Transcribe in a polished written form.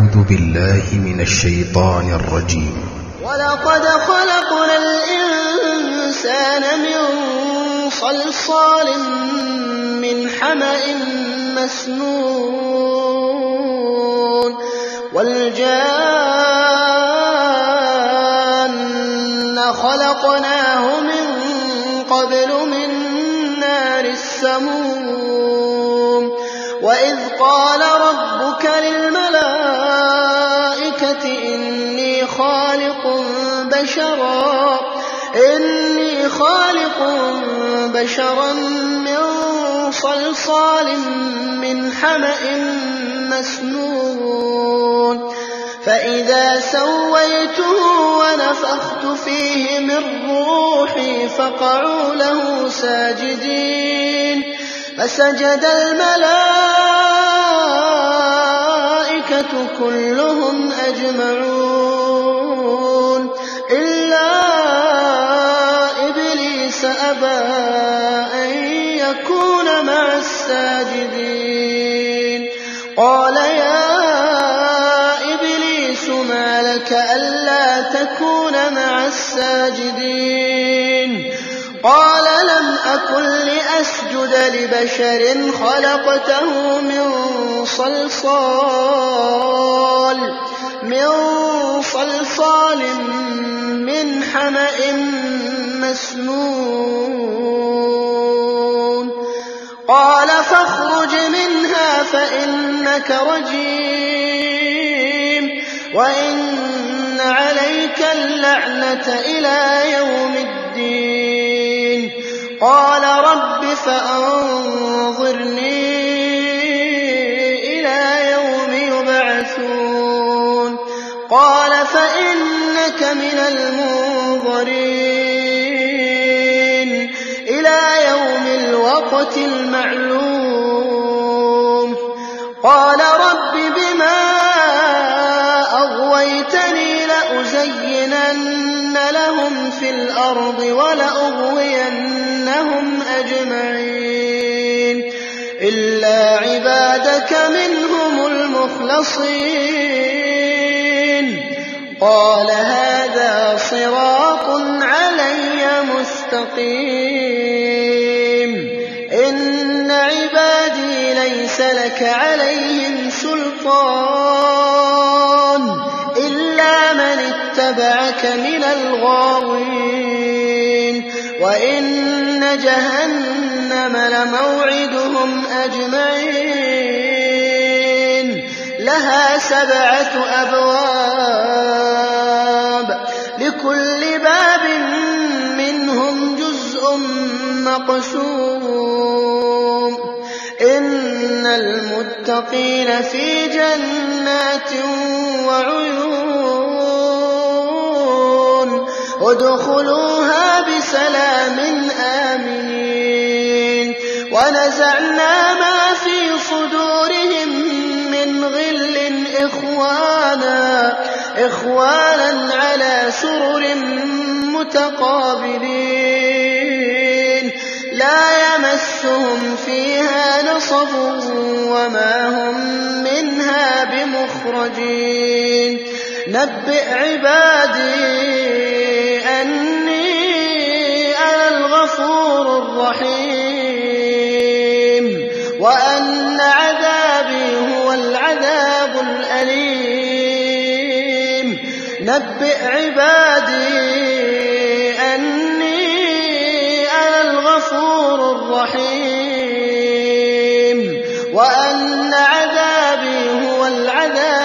أعوذ بالله من الشيطان الرجيم. ولقد خلقنا الإنسان من صلصال من حمأ مسنون والجان خلقناه من قبل من نار السموم وإذ قال ربك للملائكة إني خالق بشرا من صلصال من حمأ مسنون فإذا سويته ونفخت فيه من روحي فقعوا له ساجدين فسجد الملائكة كلهم أجمعون إلا إبليس أبى أن يكون مع الساجدين قال يا إبليس ما لك ألا تكون مع الساجدين قال لم أكن لأسجد لبشر خلقته من صلصال من حمأ مسنون قال فاخرج منها فإنك رجيم وإن عليك اللعنة إلى يوم الدين قال رب فأنظرني إلى يوم يبعثون قال فإنك من المنظرين إلى يوم الوقت المعلوم قال رب بما أغويتني لأزينن لهم في الأرض ولأغوينهم أجمعين إلا عبادك منهم المخلصين قال هذا صراط علي مستقيم إن عبادي ليس لك عليهم سلطان إلا من اتبعك من الغاوين وإن جهنم لموعدهم أجمعين لها 7 أبواب لكل باب منهم جزء مقسوم إن المتقين في جنات وعيون ادخلوها بسلام آمنين ونزعنا ما في صدورهم من غل إخوانا على سرر متقابلين لا يمسهم فيها نصب وما هم منها بمخرجين نبئ عبادي أني أنا الغفور الرحيم وأن عذابي هو العذاب الأليم نبئ عبادي أني أنا الغفور الرحيم وأن عذابي هو العذاب